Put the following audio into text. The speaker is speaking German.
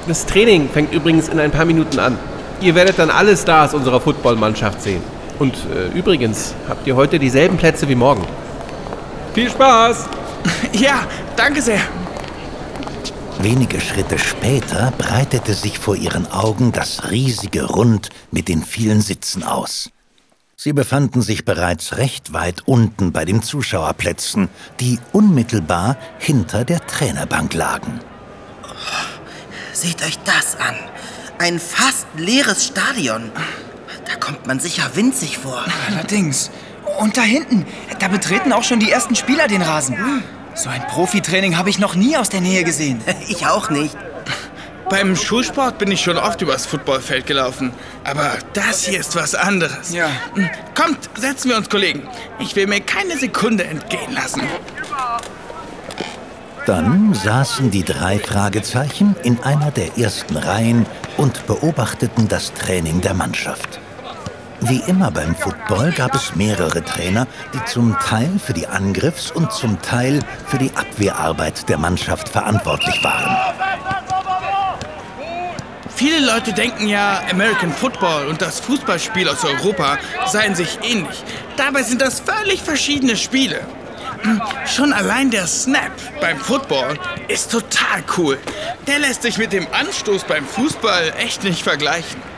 Das Training fängt übrigens in ein paar Minuten an. Ihr werdet dann alle Stars unserer Footballmannschaft sehen. Und übrigens habt ihr heute dieselben Plätze wie morgen. Viel Spaß! Ja, danke sehr. Wenige Schritte später breitete sich vor ihren Augen das riesige Rund mit den vielen Sitzen aus. Sie befanden sich bereits recht weit unten bei den Zuschauerplätzen, die unmittelbar hinter der Trainerbank lagen. Seht euch das an. Ein fast leeres Stadion. Da kommt man sicher winzig vor. Allerdings. Und da hinten, da betreten auch schon die ersten Spieler den Rasen. So ein Profitraining habe ich noch nie aus der Nähe gesehen. Ich auch nicht. Beim Schulsport bin ich schon oft übers Footballfeld gelaufen. Aber das hier ist was anderes. Ja. Kommt, setzen wir uns, Kollegen. Ich will mir keine Sekunde entgehen lassen. Dann saßen die 3 Fragezeichen in einer der ersten Reihen und beobachteten das Training der Mannschaft. Wie immer beim Football gab es mehrere Trainer, die zum Teil für die Angriffs- und zum Teil für die Abwehrarbeit der Mannschaft verantwortlich waren. Viele Leute denken ja, American Football und das Fußballspiel aus Europa seien sich ähnlich. Dabei sind das völlig verschiedene Spiele. Schon allein der Snap beim Football ist total cool. Der lässt sich mit dem Anstoß beim Fußball echt nicht vergleichen.